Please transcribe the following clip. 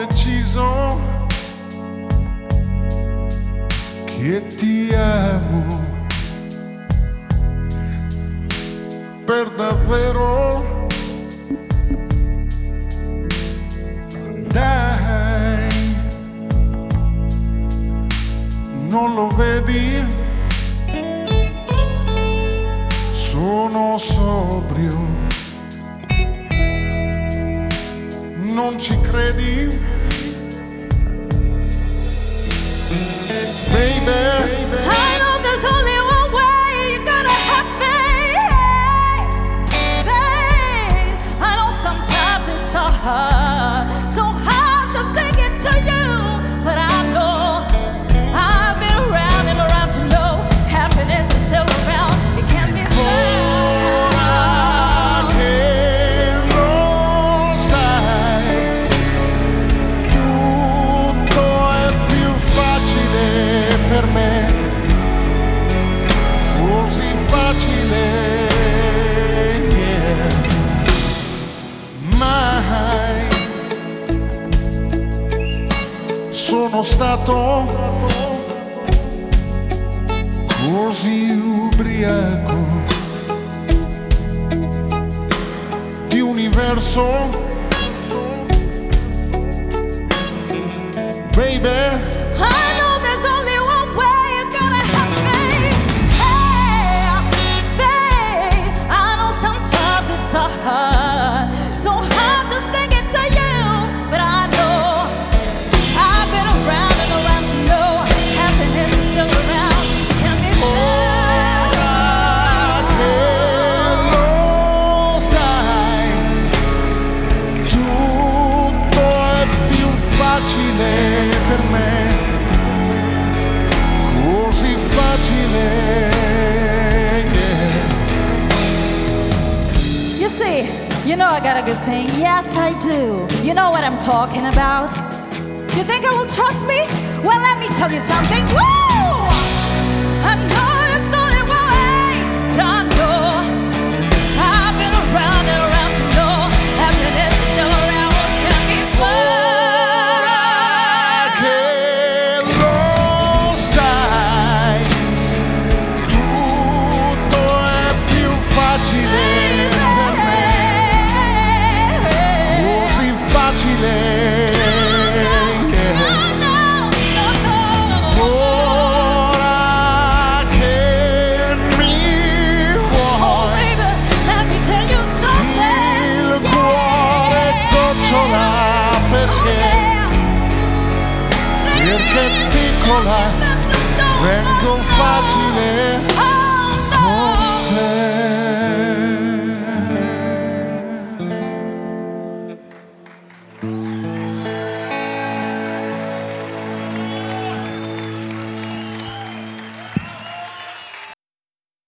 deciso che ti amo per davvero. Dai, non lo vedi? Sono sobrio, non ci credi? Baby, I know there's only one way. You gotta have faith. Faith. I know sometimes it's so hard to take it to you, but I know I've been around and around to know happiness is still around. It can be ora che lo sai, tutto è più facile per me, così facile, yeah. Mai sono stato così ubriaco di universo, baby. I know there's only one way. You gotta have faith. Hey, faith. I know sometimes it's so hard to sing it to you, but I know I've been around and around to know happiness is still around. Can be Ora che lo sai, tutto è più facile per me, così facile, yeah. You see, you know I got a good thing. Yes, I do. You know what I'm talking about. You think I will trust me? Well, let me tell you something. Woo! I know it's only one way. I know I've been around and around to know happiness is still around. Can be Ora che lo sai, tutto è più facile per me, così facile, yeah. Ora che mi vuoi, il cuore gocciola perché piccola, vengo facile.